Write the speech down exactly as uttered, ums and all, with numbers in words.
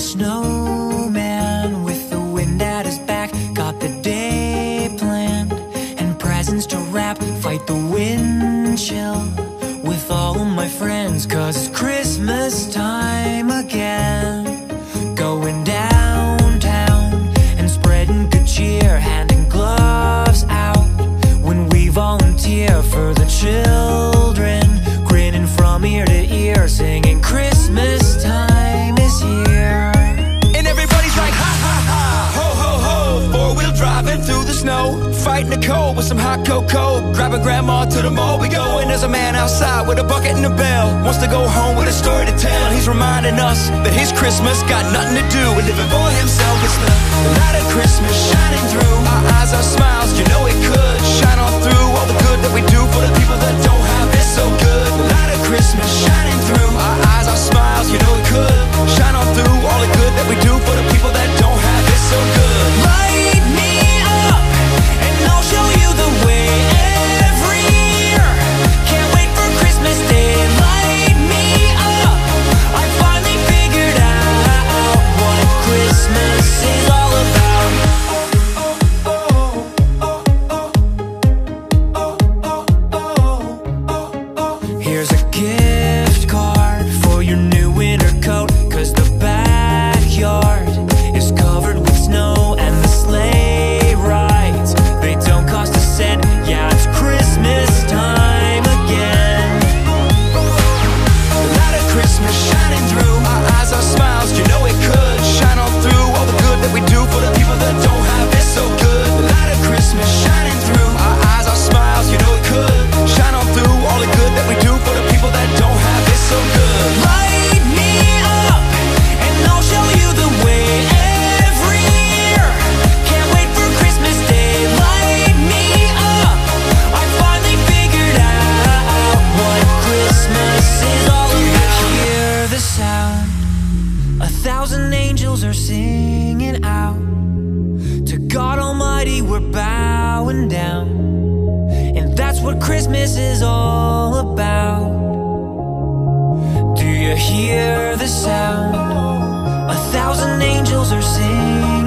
snowman with the wind at his back. Got the day planned and presents to wrap. Fight the wind chill with all of my friends, 'cause it's Christmas time again. Going downtown and spreading good cheer, handing gloves out when we volunteer for the children, grinning from ear to ear, singing Christmas time is here. And everybody's like ha ha ha, ho ho ho. Four-wheel driving through the snow, fighting the cold with some hot cocoa. Grabbing grandma to the mall we go, and there's a man outside with a bucket and a bell. Wants to go home with a story to tell. He's reminding us that his Christmas got nothing to do with living for himself. It's the light of Christmas shining through our eyes, our smiles, you know it could shine on through all the good that we do for the people that don't have it so good. Light of Christmas shining through our eyes, our smiles, you know it could shine on through all the good that we do for the people that don't have it so good. Light me up and I'll show you the way every year. Can't wait for Christmas Day. Light me up, I finally figured out what Christmas is all about. Here's a gift card for your new winter coat, 'cause the backyard is covered with snow and the sleigh rides, they don't cost a cent. Yeah, it's Christmas time again. The light of Christmas shining through our eyes, our smiles, you know it could shine on through all the good that we do for the people that don't have it so good. The light of Christmas shining through our eyes, our smiles, you know it could shine on through all the good that we do for the people that don't have it so good. Light me up and I'll show you the way every year. Can't wait for Christmas Day. Light me up, I finally figured out what Christmas is all about. Hear the sound, a thousand angels are singing out. To God Almighty we're bowing down, and that's what Christmas is all about. Do you hear the sound? A thousand angels are singing